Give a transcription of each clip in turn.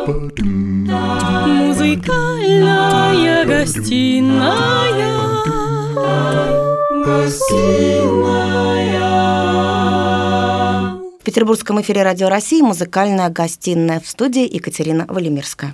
Музыкальная гостиная. В петербургском эфире Радио России «Музыкальная гостиная», в студии Екатерина Валимирская.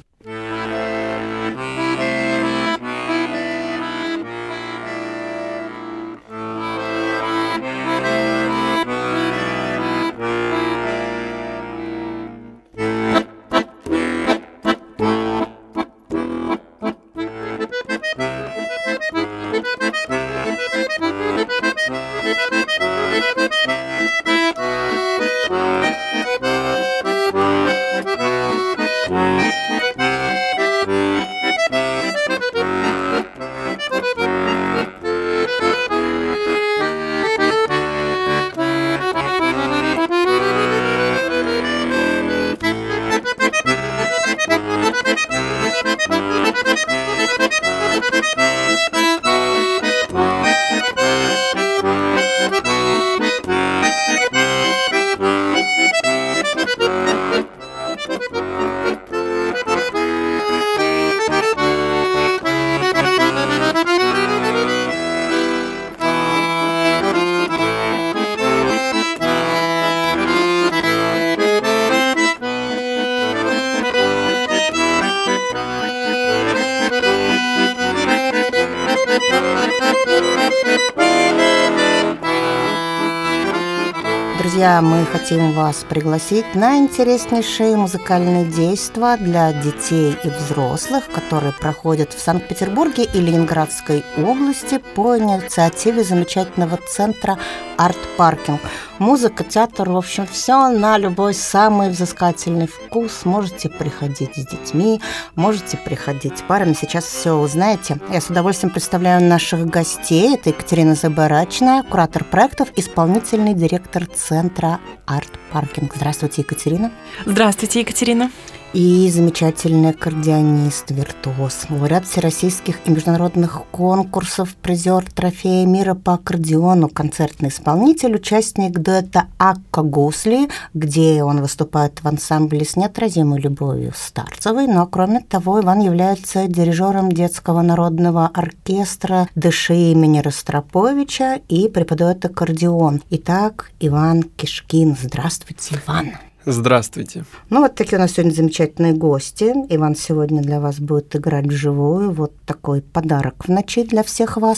Друзья, мы хотим вас пригласить на интереснейшие музыкальные действия для детей и взрослых, которые проходят в Санкт-Петербурге и Ленинградской области по инициативе замечательного центра «Арт-паркинг». Музыка, театр, в общем, все на любой самый взыскательный вкус. Можете приходить с детьми, можете приходить парами. Сейчас все узнаете. Я с удовольствием представляю наших гостей. Это Екатерина Забарачная, куратор проектов, исполнительный директор центра «Арт-паркинг». Здравствуйте, Екатерина. Здравствуйте, Екатерина. И замечательный аккордеонист, виртуоз, лауреат всероссийских и международных конкурсов, призер трофея мира по аккордеону, концертный исполнитель, участник дуэта Акка Гусли, где он выступает в ансамбле с неотразимой любовью Старцевой. Но, кроме того, Иван является дирижером детского народного оркестра «Дыши» имени Ростроповича и преподает аккордеон. Итак, Иван Кишкин. Здравствуйте, Иван. Здравствуйте. Ну, вот такие у нас сегодня замечательные гости. Иван сегодня для вас будет играть вживую. Вот такой подарок в ночи для всех вас.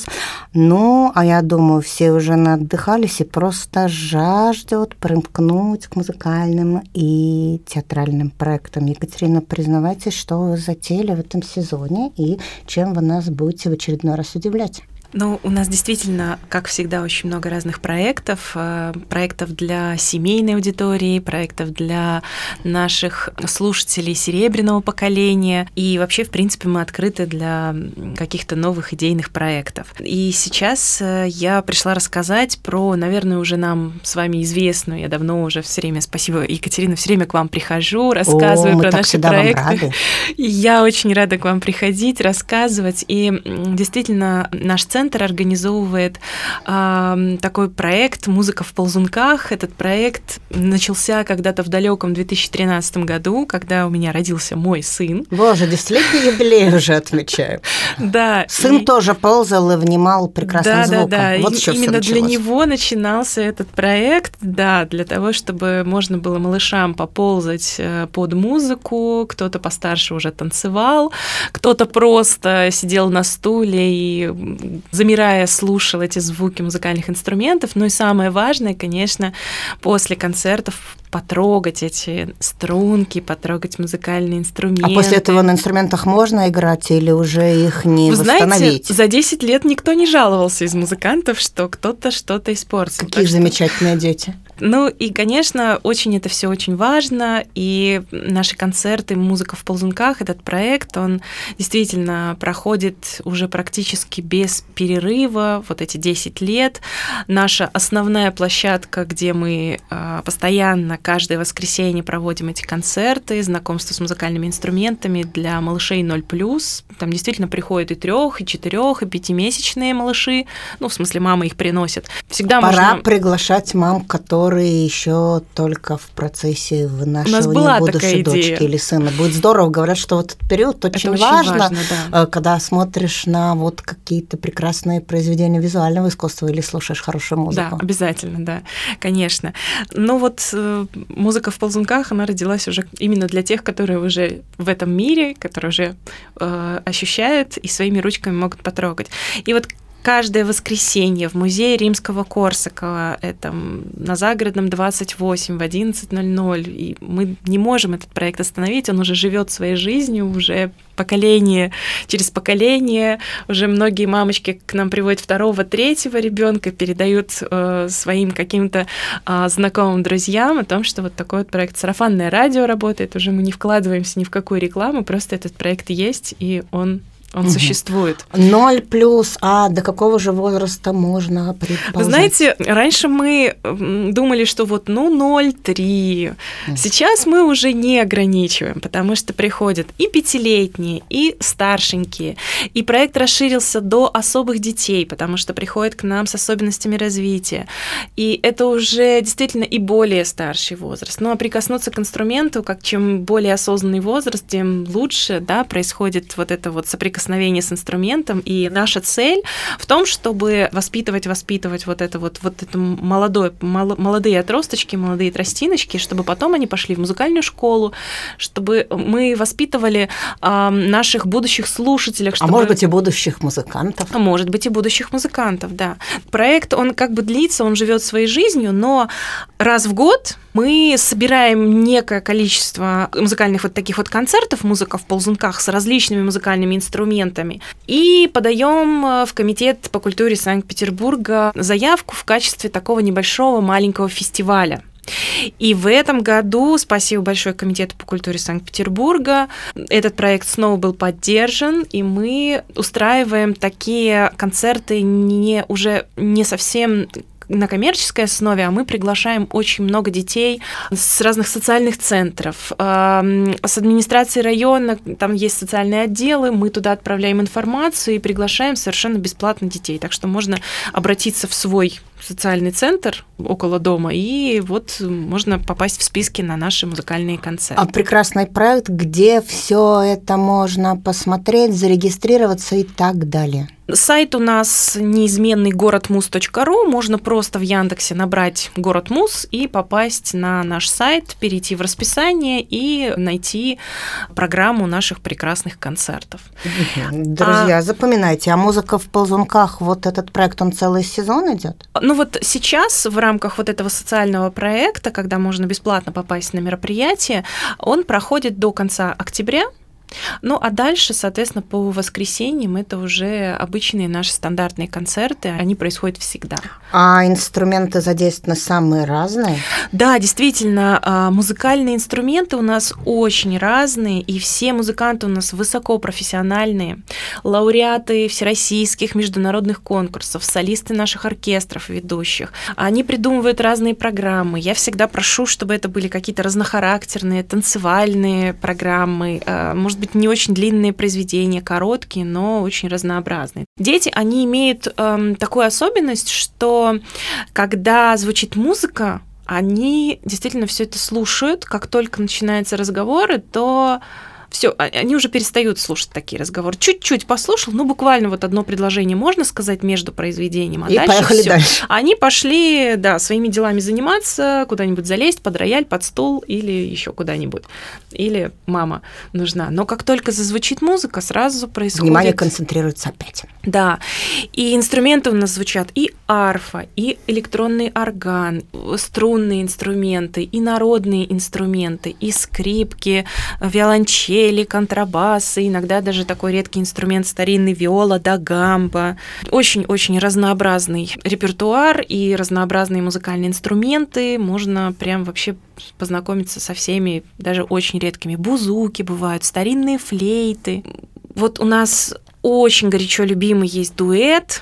Ну, а я думаю, все уже наотдыхались и просто жаждут примкнуть к музыкальным и театральным проектам. Екатерина, признавайтесь, что вы затеяли в этом сезоне и чем вы нас будете в очередной раз удивлять. Ну, у нас действительно, как всегда, очень много разных проектов. Проектов для семейной аудитории, проектов для наших слушателей серебряного поколения. И вообще, в принципе, мы открыты для каких-то новых идейных проектов. И сейчас я пришла рассказать про, наверное, уже нам с вами известную, я давно уже все время, спасибо, Екатерина, все время к вам прихожу, рассказываю про наши проекты. И я очень рада к вам приходить, рассказывать. И действительно, наш центр организовывает такой проект «Музыка в ползунках». Этот проект начался когда-то в далеком 2013 году, когда у меня родился мой сын. Боже, 10-летний юбилей уже отмечаю. Да. Сын тоже ползал и внимал прекрасным звуком. Да. Вот именно для него начинался этот проект, да, для того, чтобы можно было малышам поползать под музыку, кто-то постарше уже танцевал, кто-то просто сидел на стуле и, замирая, слушал эти звуки музыкальных инструментов. Ну и самое важное, конечно, после концертов потрогать эти струнки, потрогать музыкальные инструменты. А после этого на инструментах можно играть или уже их не восстановить? Вы знаете, за 10 лет никто не жаловался из музыкантов, что кто-то что-то испортил. Какие замечательные дети. Ну и, конечно, это все очень важно, и наши концерты «Музыка в ползунках», этот проект, он действительно проходит уже практически без перерыва, вот эти 10 лет. Наша основная площадка, где мы постоянно каждое воскресенье проводим эти концерты, знакомство с музыкальными инструментами для малышей 0+. Там действительно приходят и 3, и 4, и 5-месячные малыши, ну, в смысле, мамы их приносят. Всегда Пора можно приглашать мам, которые которые еще только в процессе вынашивания была будущей дочки или сына. Будет здорово. Говорят, что вот этот период очень важно, да. Когда смотришь на вот какие-то прекрасные произведения визуального искусства или слушаешь хорошую музыку. Да, обязательно, да, конечно. Но вот музыка в ползунках, она родилась уже именно для тех, которые уже в этом мире, которые уже ощущают и своими ручками могут потрогать. И вот каждое воскресенье в музее Римского-Корсакова, это на Загородном 28 в 11:00, и мы не можем этот проект остановить, он уже живет своей жизнью, уже поколение через поколение, уже многие мамочки к нам приводят 2-го, 3-го ребенка, передают своим каким-то знакомым друзьям о том, что вот такой вот проект «Сарафанное радио» работает, уже мы не вкладываемся ни в какую рекламу, просто этот проект есть, и он существует. 0+, а до какого же возраста можно предположить? Вы знаете, раньше мы думали, что вот 0-3. Сейчас мы уже не ограничиваем, потому что приходят и 5-летние, и старшенькие. И проект расширился до особых детей, потому что приходят к нам с особенностями развития. И это уже действительно и более старший возраст. Ну а прикоснуться к инструменту, как чем более осознанный возраст, тем лучше, да, происходит вот это вот соприкосновение с инструментом, и наша цель в том, чтобы воспитывать вот это молодые отросточки, молодые тростиночки, чтобы потом они пошли в музыкальную школу, чтобы мы воспитывали наших будущих слушателей. А может быть и будущих музыкантов. А может быть и будущих музыкантов, да. Проект, он как бы длится, он живет своей жизнью, но раз в год мы собираем некое количество музыкальных вот таких вот концертов, музыка в ползунках с различными музыкальными инструментами, и подаем в Комитет по культуре Санкт-Петербурга заявку в качестве такого небольшого маленького фестиваля. И в этом году, спасибо большое Комитету по культуре Санкт-Петербурга, этот проект снова был поддержан, и мы устраиваем такие концерты уже не совсем на коммерческой основе, а мы приглашаем очень много детей с разных социальных центров, с администрации района, там есть социальные отделы, мы туда отправляем информацию и приглашаем совершенно бесплатно детей. Так что можно обратиться в свой социальный центр около дома, и вот можно попасть в списки на наши музыкальные концерты. А прекрасный проект, где все это можно посмотреть, зарегистрироваться и так далее. Сайт у нас неизменный городмуз.ру, можно просто в Яндексе набрать «Город Муз» и попасть на наш сайт, перейти в расписание и найти программу наших прекрасных концертов. Друзья, запоминайте, а музыка в ползунках, вот этот проект, он целый сезон идет? Ну вот сейчас в рамках вот этого социального проекта, когда можно бесплатно попасть на мероприятие, он проходит до конца октября. Ну, а дальше, соответственно, по воскресеньям это уже обычные наши стандартные концерты, они происходят всегда. А инструменты задействованы самые разные? Да, действительно, музыкальные инструменты у нас очень разные, и все музыканты у нас высокопрофессиональные, лауреаты всероссийских международных конкурсов, солисты наших оркестров ведущих. Они придумывают разные программы. Я всегда прошу, чтобы это были какие-то разнохарактерные, танцевальные программы, может быть, не очень длинные произведения, короткие, но очень разнообразные. Дети, они имеют такую особенность, что когда звучит музыка, они действительно все это слушают. Как только начинаются разговоры, то все, они уже перестают слушать такие разговоры. Чуть-чуть послушал, ну, буквально вот одно предложение можно сказать между произведением, а и дальше поехали всё. дальше. Они пошли, да, своими делами заниматься, куда-нибудь залезть под рояль, под стул или еще куда-нибудь. Или мама нужна. Но как только зазвучит музыка, сразу происходит... Внимание концентрируется опять. Да. И инструменты у нас звучат и арфа, и электронный орган, струнные инструменты, и народные инструменты, и скрипки, виолончели, контрабасы, иногда даже такой редкий инструмент старинный виола да гамба. Очень-очень разнообразный репертуар и разнообразные музыкальные инструменты. Можно прям вообще познакомиться со всеми, даже очень редкими. Бузуки бывают, старинные флейты. Вот у нас очень горячо любимый есть дуэт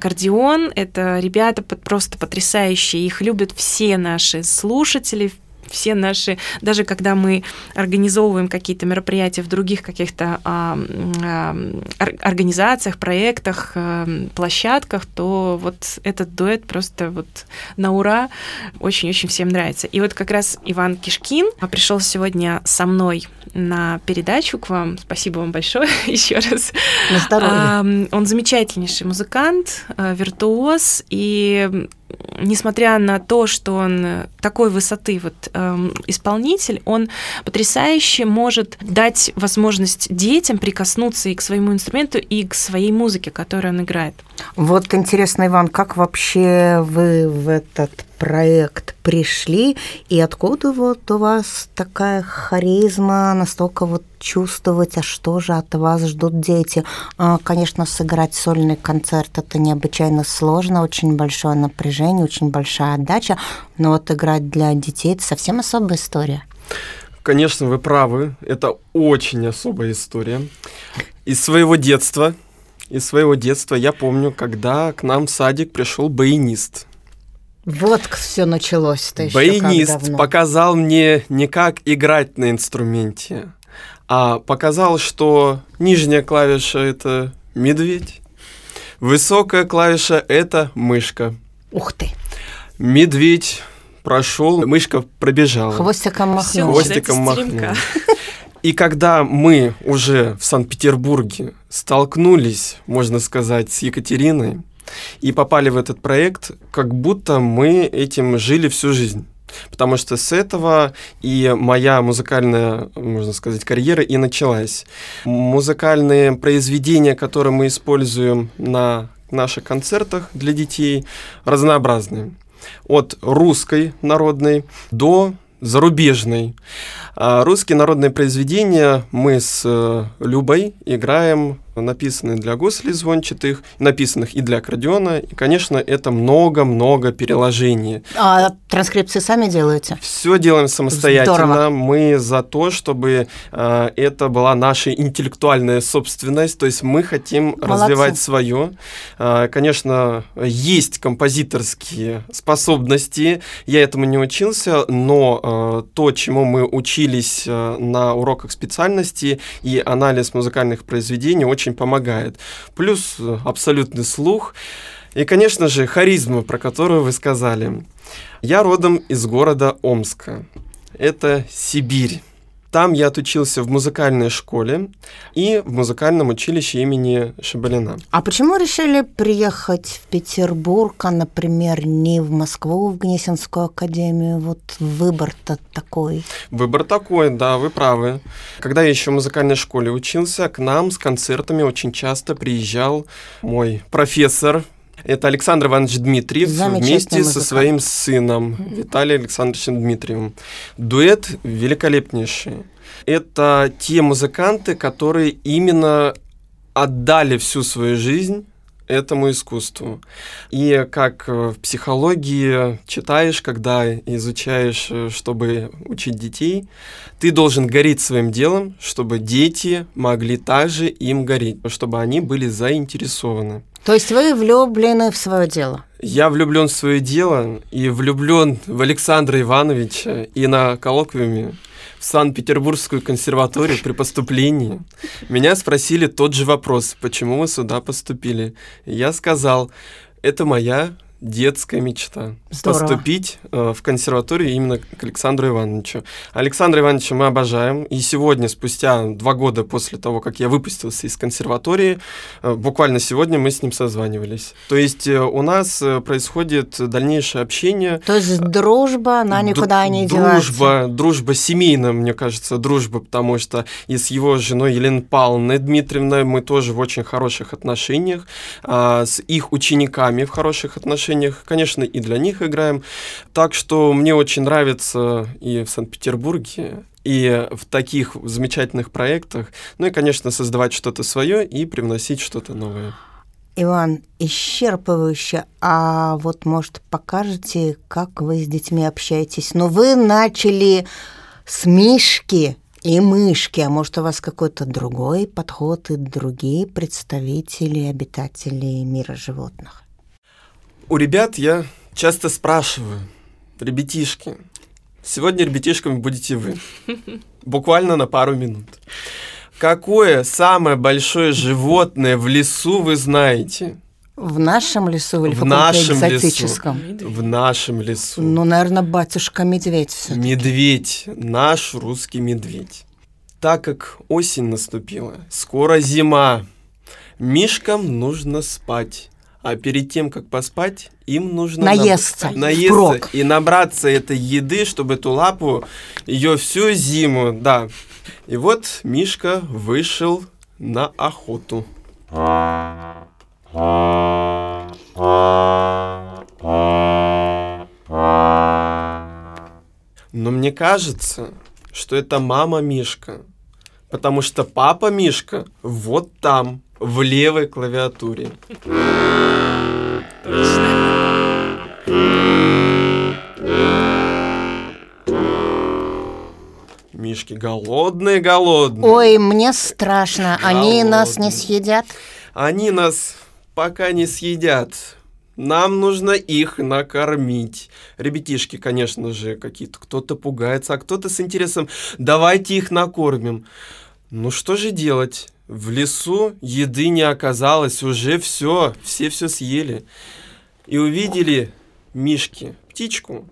«Гусли-аккордеон». Это ребята просто потрясающие. Их любят все наши слушатели, все наши, даже когда мы организовываем какие-то мероприятия в других каких-то организациях, проектах, площадках, то вот этот дуэт просто вот на ура очень-очень всем нравится. И вот как раз Иван Кишкин пришел сегодня со мной на передачу к вам. Спасибо вам большое еще раз. На здоровье. Он замечательнейший музыкант, виртуоз, и несмотря на то, что он такой высоты исполнитель, он потрясающе может дать возможность детям прикоснуться и к своему инструменту, и к своей музыке, которую он играет. Вот интересно, Иван, как вообще вы в этот проект пришли, и откуда вот у вас такая харизма, настолько вот чувствовать, а что же от вас ждут дети? Конечно, сыграть сольный концерт – это необычайно сложно, очень большое напряжение, очень большая отдача, но вот играть для детей – это совсем особая история. Конечно, вы правы, это очень особая история. Из своего детства я помню, когда к нам в садик пришел баянист. Вот все началось-то еще баянист показал мне не как играть на инструменте, а показал, что нижняя клавиша – это медведь, высокая клавиша – это мышка. Ух ты! Медведь прошел, мышка пробежала. Хвостиком махнул. И когда мы уже в Санкт-Петербурге столкнулись, можно сказать, с Екатериной и попали в этот проект, как будто мы этим жили всю жизнь. Потому что с этого и моя музыкальная, можно сказать, карьера и началась. Музыкальные произведения, которые мы используем на наших концертах для детей, разнообразные. От русской народной до зарубежной. Русские народные произведения мы с Любой играем, написанные для гуслей звончатых, написанных и для аккордеона. И, конечно, это много-много переложений. А транскрипции сами делаете? Все делаем самостоятельно. Здорово. Мы за то, чтобы это была наша интеллектуальная собственность. То есть мы хотим развивать свое. Конечно, есть композиторские способности. Я этому не учился, но то, чему мы учились на уроках специальности и анализ музыкальных произведений, очень помогает. Плюс абсолютный слух. И, конечно же, харизма, про которую вы сказали. Я родом из города Омска. Это Сибирь. Там я отучился в музыкальной школе и в музыкальном училище имени Шабалина. А почему решили приехать в Петербург, а, например, не в Москву, в Гнесинскую академию? Вот выбор-то такой. Выбор такой, да, вы правы. Когда я еще в музыкальной школе учился, к нам с концертами очень часто приезжал мой профессор. Это Александр Иванович Дмитриев вместе со своим сыном Виталием Александровичем Дмитриевым. Дуэт великолепнейший. Это те музыканты, которые именно отдали всю свою жизнь этому искусству. И как в психологии читаешь, когда изучаешь, чтобы учить детей, ты должен гореть своим делом, чтобы дети могли также им гореть, чтобы они были заинтересованы. То есть вы влюблены в свое дело? Я влюблен в свое дело и влюблен в Александра Ивановича. И на коллоквиуме в Санкт-Петербургскую консерваторию при поступлении меня спросили тот же вопрос: почему вы сюда поступили? И я сказал: это моя детская мечта. Здорово. Поступить в консерваторию именно к Александру Ивановичу. Александра Ивановича мы обожаем. И сегодня, спустя 2 года после того, как я выпустился из консерватории, буквально сегодня мы с ним созванивались. То есть у нас происходит дальнейшее общение. То есть дружба, она никуда не девается. Дружба семейная, мне кажется, дружба, потому что и с его женой Еленой Павловной Дмитриевной мы тоже в очень хороших отношениях, с их учениками в хороших отношениях. Конечно, и для них играем. Так что мне очень нравится и в Санкт-Петербурге, и в таких замечательных проектах. Ну и, конечно, создавать что-то свое и привносить что-то новое. Иван, исчерпывающе. А вот, может, покажете, как вы с детьми общаетесь? Ну, вы начали с Мишки и Мышки, а может, у вас какой-то другой подход и другие представители, обитатели мира животных? У ребят я часто спрашиваю: ребятишки, Сегодня ребятишками будете вы. Буквально на пару минут. Какое самое большое животное в лесу вы знаете? В нашем лесу или в каком-то экзотическом? В нашем лесу. Ну, наверное, батюшка-медведь всё-таки. Медведь, наш русский медведь. Так как осень наступила, скоро зима, мишкам нужно спать. А перед тем, как поспать, им нужно наесться и набраться этой еды, чтобы эту лапу, ее всю зиму, да. И вот Мишка вышел на охоту. Но мне кажется, что это мама Мишка, потому что папа Мишка вот там, в левой клавиатуре. Мишки голодные. Ой, мне страшно. Они нас не съедят? Они нас пока не съедят. Нам нужно их накормить. Ребятишки, конечно же, какие-то. Кто-то пугается, а кто-то с интересом. Давайте их накормим. Ну что же делать? В лесу еды не оказалось. Уже все съели. И увидели мишки птичку.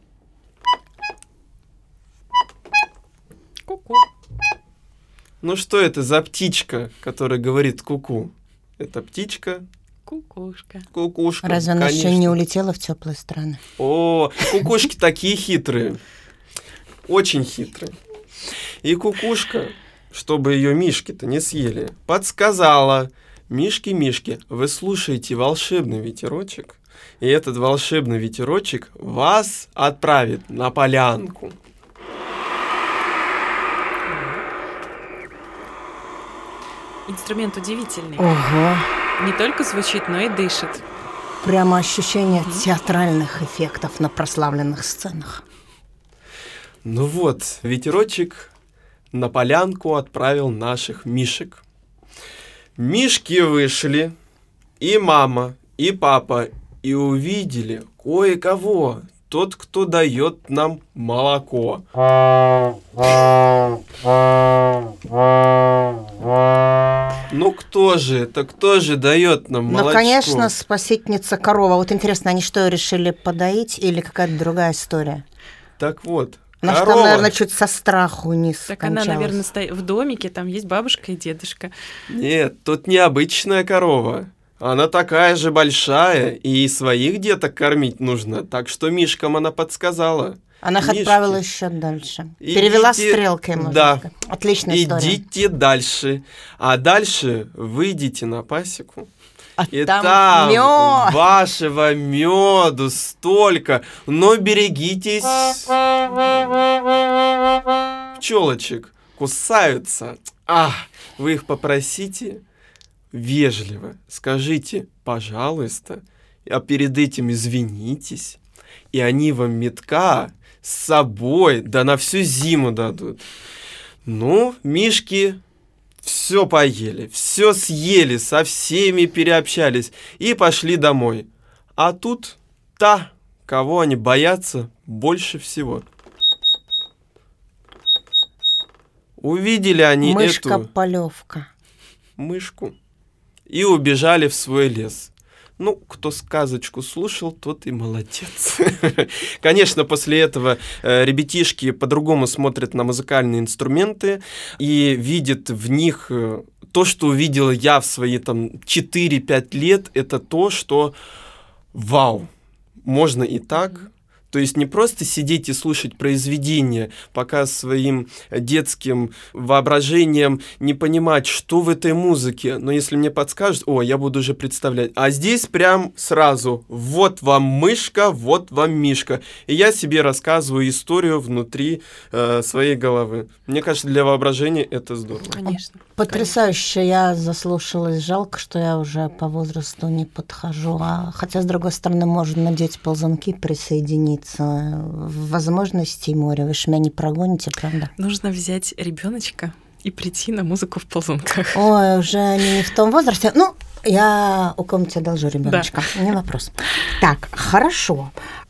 Ку-ку. Ну что это за птичка, которая говорит ку-ку? Это птичка. Кукушка. Кукушка. Разве она еще не улетела в теплые страны? О, кукушки такие хитрые. Очень хитрые. И кукушка, чтобы ее мишки-то не съели, подсказала: мишки, вы слушаете волшебный ветерочек, и этот волшебный ветерочек вас отправит на полянку. Инструмент удивительный. Ого. Не только звучит, но и дышит. Прямо ощущение театральных эффектов на прославленных сценах. Ну вот, ветерочек на полянку отправил наших мишек. Мишки вышли, и мама, и папа, и увидели кое-кого. Тот, кто дает нам молоко. Ну кто же это? Кто же дает нам молочко? Ну, конечно, спасительница корова. Вот интересно, они что, решили подоить или какая-то другая история? Так вот, она что, наверное, чуть со страху не скончалась. Так она, наверное, стоит в домике, там есть бабушка и дедушка. Нет, тут необычная корова. Она такая же большая, и своих деток кормить нужно. Так что мишкам она подсказала. Она их отправила еще дальше. Перевела стрелкой, можно сказать. Отличная история. Идите дальше. А дальше выйдите на пасеку. И там мёд. Вашего меду столько. Но берегитесь. Пчелочек кусаются. Вы их попросите вежливо. Скажите, пожалуйста, а перед этим извинитесь. И они вам медка с собой, да на всю зиму дадут. Ну, мишки все поели, все съели, со всеми переобщались и пошли домой. А тут та, кого они боятся больше всего. Увидели они Мышка-полевка. мышку и убежали в свой лес. Ну, кто сказочку слушал, тот и молодец. Конечно, после этого ребятишки по-другому смотрят на музыкальные инструменты и видят в них то, что увидел я в свои 4-5 лет, это то, что вау, можно и так. То есть не просто сидеть и слушать произведения, пока своим детским воображением не понимать, что в этой музыке. Но если мне подскажут, я буду уже представлять. А здесь прям сразу: вот вам мышка, вот вам мишка. И я себе рассказываю историю внутри своей головы. Мне кажется, для воображения это здорово. Конечно. Потрясающе. Я заслушалась. Жалко, что я уже по возрасту не подхожу. Хотя, с другой стороны, можно надеть ползунки, присоединиться. Возможностей море. Вы ж меня не прогоните, правда? Нужно взять ребеночка и прийти на музыку в ползунках. Ой, уже они не в том возрасте. Ну, я у кого-нибудь одолжу ребеночка. Да. Не вопрос. Так, хорошо.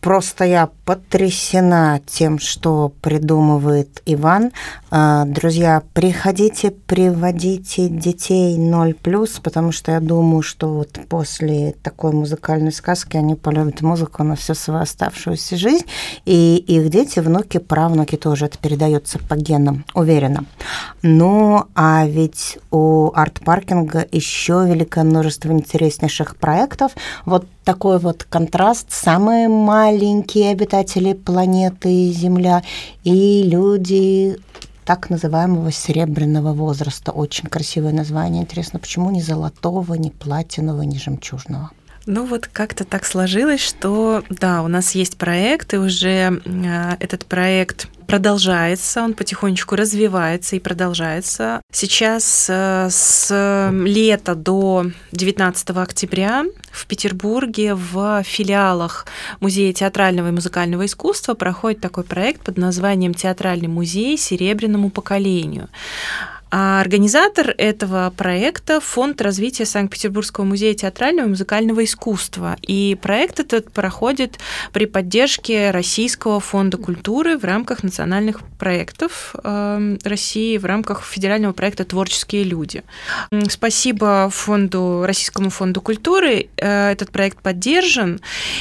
Просто я потрясена тем, что придумывает Иван. Друзья, приходите, приводите детей 0+, потому что я думаю, что вот после такой музыкальной сказки они полюбят музыку на всю свою оставшуюся жизнь, и их дети, внуки, правнуки тоже это передается по генам, уверена. Ну, а ведь у арт-паркинга еще великое множество интереснейших проектов. Вот такой вот контраст: самые маленькие обитатели планеты Земля и люди так называемого серебряного возраста. Очень красивое название. Интересно, почему ни золотого, ни платинового, ни жемчужного? Ну вот как-то так сложилось, что да, у нас есть проект, и уже этот проект продолжается, он потихонечку развивается и продолжается. Сейчас с лета до 19 октября в Петербурге в филиалах Музея театрального и музыкального искусства проходит такой проект под названием «Театральный музей серебряному поколению». А организатор этого проекта — Фонд развития Санкт-Петербургского музея театрального и музыкального искусства. И проект этот проходит при поддержке Российского фонда культуры в рамках национальных проектов России, в рамках федерального проекта «Творческие люди». Спасибо Российскому фонду культуры. Этот проект поддержан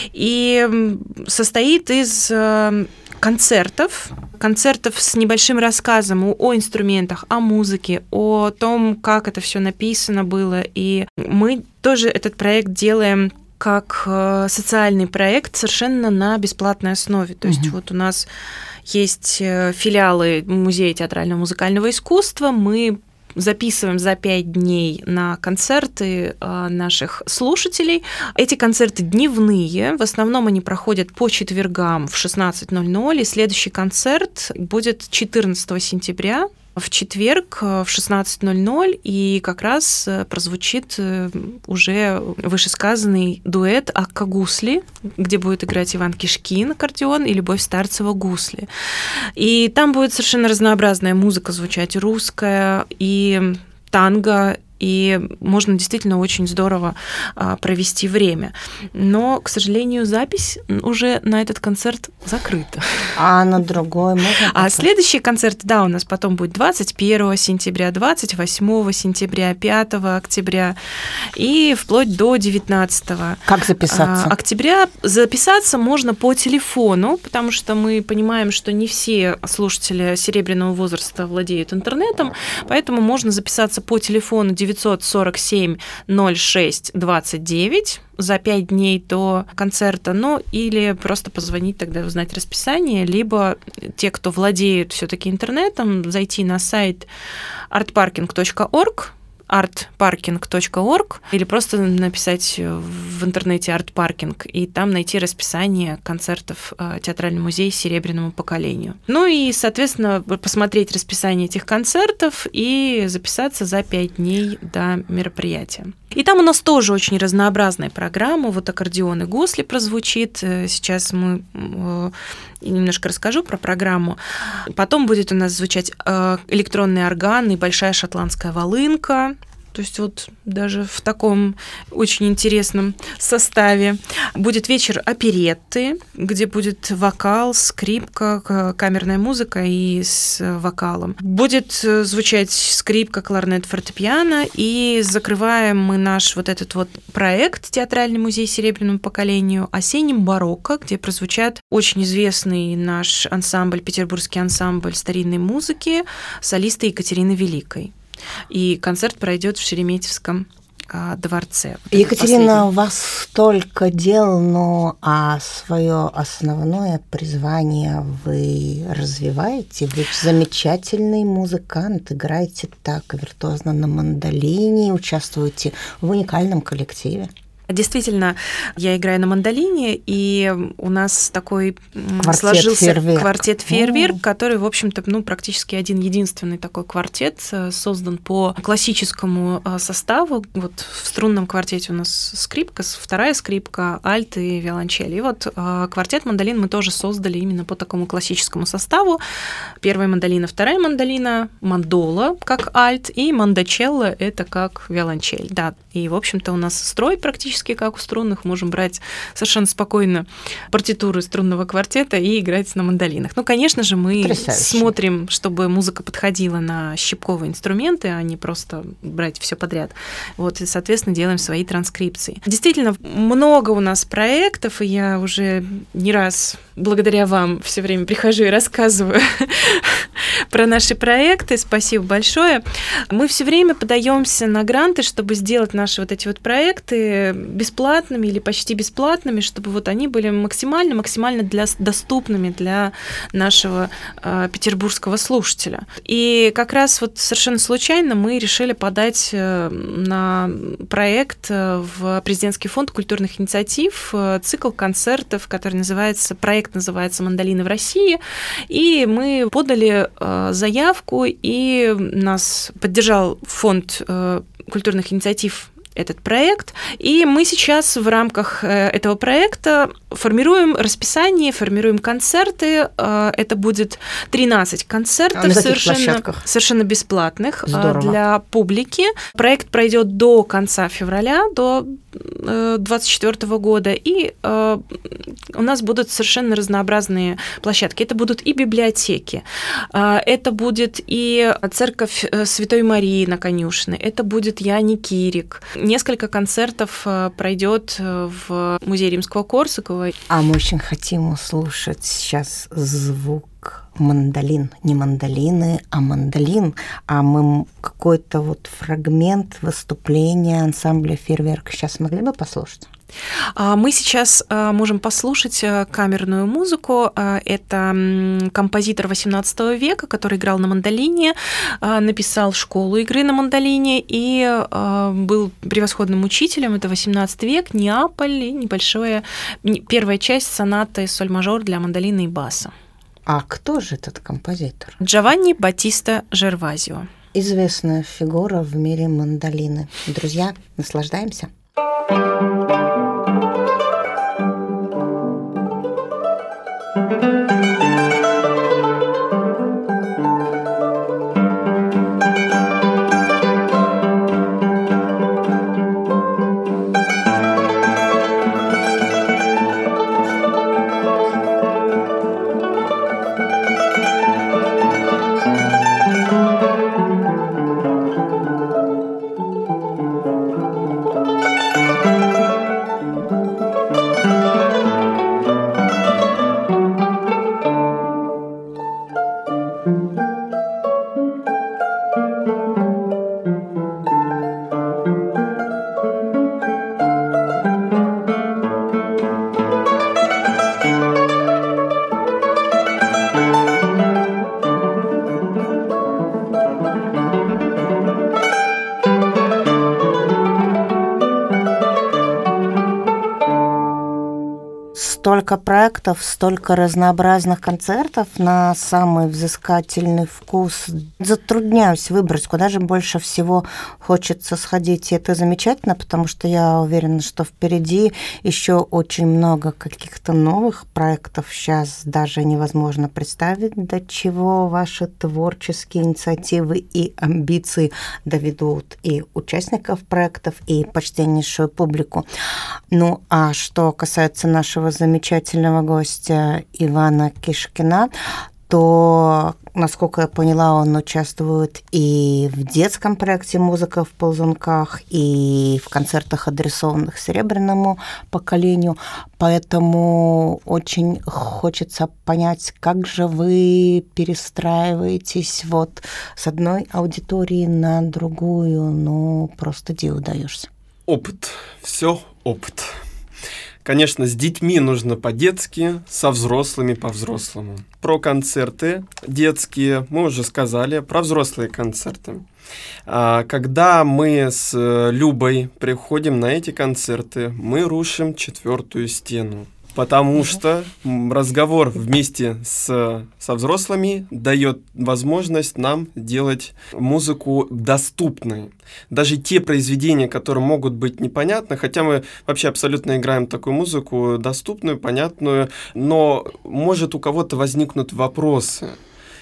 и состоит из концертов с небольшим рассказом о инструментах, о музыке, о том, как это все написано было. И мы тоже этот проект делаем как социальный проект совершенно на бесплатной основе. То есть вот у нас есть филиалы Музея театрального и музыкального искусства, мы записываем за 5 дней на концерты наших слушателей. Эти концерты дневные, в основном они проходят по четвергам в 16:00, и следующий концерт будет 14 сентября в четверг в 16:00, и как раз прозвучит уже вышесказанный дуэт «Акка-гусли», где будет играть Иван Кишкин, аккордеон, и Любовь Старцева, гусли. И там будет совершенно разнообразная музыка звучать, русская и танго, и можно действительно очень здорово провести время. Но, к сожалению, запись уже на этот концерт закрыта. А на другой можно? А следующий концерт, да, у нас потом будет 21 сентября, 28 сентября, 5 октября и вплоть до 19 Как записаться? Октября. Записаться можно по телефону, потому что мы понимаем, что не все слушатели серебряного возраста владеют интернетом, поэтому можно записаться по телефону 947 06 29 за 5 дней до концерта, ну или просто позвонить тогда, узнать расписание, либо те, кто владеют все-таки интернетом, зайти на сайт artparking.org, или просто написать в интернете «Арт-паркинг», и там найти расписание концертов «Театральный музей серебряному поколению». Ну и, соответственно, посмотреть расписание этих концертов и записаться за 5 дней до мероприятия. И там у нас тоже очень разнообразная программа. Вот аккордеон и гусли прозвучит. Сейчас мы немножко расскажу про программу. Потом будет у нас звучать электронный орган и большая шотландская волынка. То есть вот даже в таком очень интересном составе. Будет вечер оперетты, где будет вокал, скрипка, камерная музыка и с вокалом. Будет звучать скрипка, кларнет, фортепиано. И закрываем мы наш вот этот вот проект «Театральный музей серебряному поколению» осенним барокко, где прозвучат очень известный наш ансамбль, петербургский ансамбль старинной музыки, солисты Екатерины Великой. И концерт пройдет в Шереметьевском дворце. Вот Екатерина, у вас столько дел, но свое основное призвание вы развиваете. Вы замечательный музыкант, играете так виртуозно на мандолине, участвуете в уникальном коллективе. Действительно, я играю на мандолине, и у нас такой сложился квартет «Фейерверк», который, в общем-то, практически один-единственный такой квартет, создан по классическому составу. Вот в струнном квартете у нас скрипка, вторая скрипка, альт и виолончель. И вот квартет мандолин мы тоже создали именно по такому классическому составу. Первая мандолина, вторая мандолина, мандола как альт, и мандочелло — это как виолончель. Да. И, в общем-то, у нас строй практически акустические, как у струнных, можем брать совершенно спокойно партитуры струнного квартета и играть на мандолинах. Ну, конечно же, мы смотрим, чтобы музыка подходила на щипковые инструменты, а не просто брать все подряд. Вот, и, соответственно, делаем свои транскрипции. Действительно, много у нас проектов, и я уже не раз благодаря вам все время прихожу и рассказываю про наши проекты. Спасибо большое. Мы все время подаемся на гранты, чтобы сделать наши вот эти вот проекты бесплатными или почти бесплатными, чтобы вот они были максимально доступными для нашего петербургского слушателя. И как раз вот совершенно случайно мы решили подать на проект в Президентский фонд культурных инициатив цикл концертов, который проект называется «Мандолины в России», и мы подали заявку, и нас поддержал фонд культурных инициатив этот проект, и мы сейчас в рамках этого проекта формируем расписание, формируем концерты. Это будет 13 концертов совершенно бесплатных для публики. Проект пройдет до конца февраля, до 2024 года, и у нас будут совершенно разнообразные площадки. Это будут и библиотеки, это будет и церковь Святой Марии на Конюшне, это будет Яни Кирик. Несколько концертов пройдет в музее Римского-Корсакова. А мы очень хотим услышать сейчас звук мандолин. Не мандолины, а мандолин. А мы какой-то вот фрагмент выступления ансамбля «Фейерверк» сейчас могли бы послушать? Мы сейчас можем послушать камерную музыку. Это композитор XVIII века, который играл на мандолине, написал школу игры на мандолине и был превосходным учителем. Это XVIII век, Неаполь и первая часть сонаты соль-мажор для мандолины и баса. А кто же этот композитор? Джованни Баттиста Жервазио. Известная фигура в мире мандолины. Друзья, наслаждаемся. Столько проектов, столько разнообразных концертов на самый взыскательный вкус. Затрудняюсь выбрать, куда же больше всего хочется сходить. И это замечательно, потому что я уверена, что впереди еще очень много каких-то новых проектов. Сейчас даже невозможно представить, до чего ваши творческие инициативы и амбиции доведут и участников проектов, и почтеннейшую публику. Ну, а что касается нашего замечательного гостя Ивана Кишкина, то, насколько я поняла, он участвует и в детском проекте «Музыка в ползунках», и в концертах, адресованных серебряному поколению. Поэтому очень хочется понять, как же вы перестраиваетесь вот с одной аудитории на другую. Ну, просто диву даешься. Опыт. Все опыт. Конечно, с детьми нужно по-детски, со взрослыми по-взрослому. Про концерты детские мы уже сказали, про взрослые концерты. Когда мы с Любой приходим на эти концерты, мы рушим четвертую стену. Потому что разговор вместе со взрослыми дает возможность нам делать музыку доступной. Даже те произведения, которые могут быть непонятны, хотя мы вообще абсолютно играем такую музыку доступную, понятную, но может у кого-то возникнут вопросы.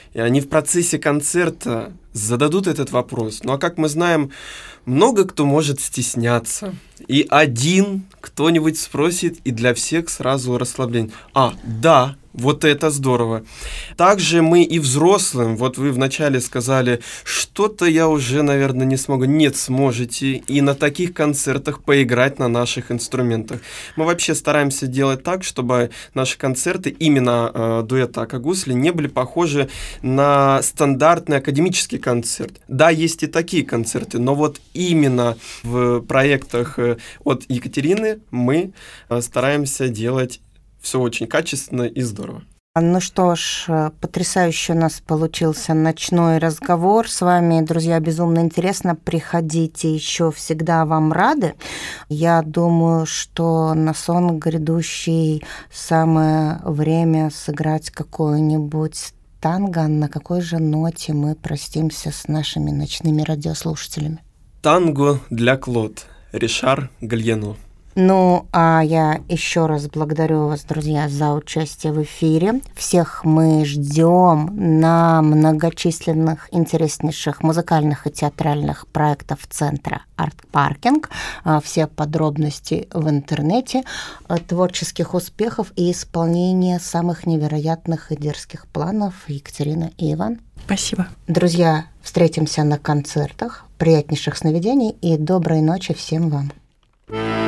и они в процессе концерта зададут этот вопрос. Ну а как мы знаем, много кто может стесняться. И один кто-нибудь спросит, и для всех сразу расслабление. Да, вот это здорово. Также мы и взрослым, вот вы вначале сказали, что-то я уже, наверное, не смогу. Нет, сможете и на таких концертах поиграть на наших инструментах. Мы вообще стараемся делать так, чтобы наши концерты, именно дуэта «Ака-гусли», не были похожи на стандартный академический концерт. Да, есть и такие концерты, но вот именно в проектах от Екатерины мы стараемся делать все очень качественно и здорово. Ну что ж, потрясающе у нас получился ночной разговор. С вами, друзья, безумно интересно. Приходите еще, всегда вам рады. Я думаю, что на сон грядущий самое время сыграть какое-нибудь танго. На какой же ноте мы простимся с нашими ночными радиослушателями? Танго для Клод. Ришар Гальено. Ну, а я еще раз благодарю вас, друзья, за участие в эфире. Всех мы ждем на многочисленных интереснейших музыкальных и театральных проектах Центра «Арт-паркинг». Все подробности в интернете. Творческих успехов и исполнения самых невероятных и дерзких планов. Екатерина и Иван. Спасибо. Друзья, встретимся на концертах. Приятнейших сновидений и доброй ночи всем вам.